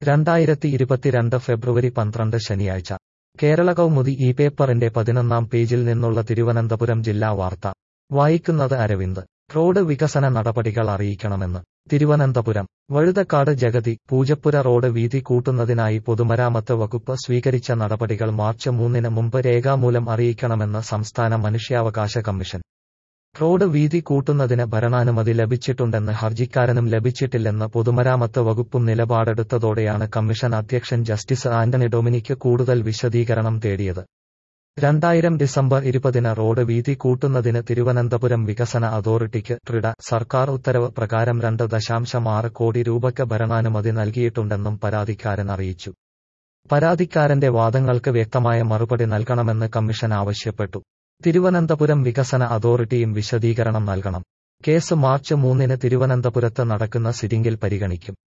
2022 ഫെബ്രുവരി 12 ശനിയാഴ്ച കേരള കൗമുദി ഈ പേപ്പറിന്റെ 11-ാം പേജിൽ നിന്നുള്ള തിരുവനന്തപുരം ജില്ലാ വാർത്ത വായിക്കുന്നത് അരവിന്ദ്. റോഡ് വികസന നടപടികൾ അറിയിക്കണമെന്ന് തിരുവനന്തപുരം. വഴുതക്കാട് ജഗതി പൂജപ്പുര റോഡ് വീതി കൂട്ടുന്നതിനായി പൊതുമരാമത്ത് വകുപ്പ് സ്വീകരിച്ച നടപടികൾ മാർച്ച് 3-ന് മുമ്പ് രേഖാമൂലം അറിയിക്കണമെന്ന് സംസ്ഥാന മനുഷ്യാവകാശ കമ്മീഷൻ. റോഡ് വീതി കൂട്ടുന്നതിന് ഭരണാനുമതി ലഭിച്ചിട്ടുണ്ടെന്ന് ഹർജിക്കാരനും ലഭിച്ചിട്ടില്ലെന്ന് പൊതുമരാമത്ത് വകുപ്പും നിലപാടെടുത്തതോടെയാണ് കമ്മീഷൻ അധ്യക്ഷൻ ജസ്റ്റിസ് ആന്റണി ഡൊമിനിക് കൂടുതൽ വിശദീകരണം തേടിയത്. 2000 ഡിസംബർ 20-ന് റോഡ് വീതി കൂട്ടുന്നതിന് തിരുവനന്തപുരം വികസന അതോറിറ്റിക്ക് ട്രിഡ സർക്കാർ ഉത്തരവ് പ്രകാരം 2.6 കോടി രൂപയ്ക്ക് ഭരണാനുമതി നൽകിയിട്ടുണ്ടെന്നും പരാതിക്കാരൻ അറിയിച്ചു. പരാതിക്കാരന്റെ വാദങ്ങൾക്ക് വ്യക്തമായ മറുപടി നൽകണമെന്ന് കമ്മീഷൻ ആവശ്യപ്പെട്ടു. തിരുവനന്തപുരം വികസന അതോറിറ്റിയും വിശദീകരണം നൽകണം. കേസ് മാർച്ച് 3-ന് തിരുവനന്തപുരത്ത് നടക്കുന്ന സിറ്റിംഗിൽ പരിഗണിക്കും.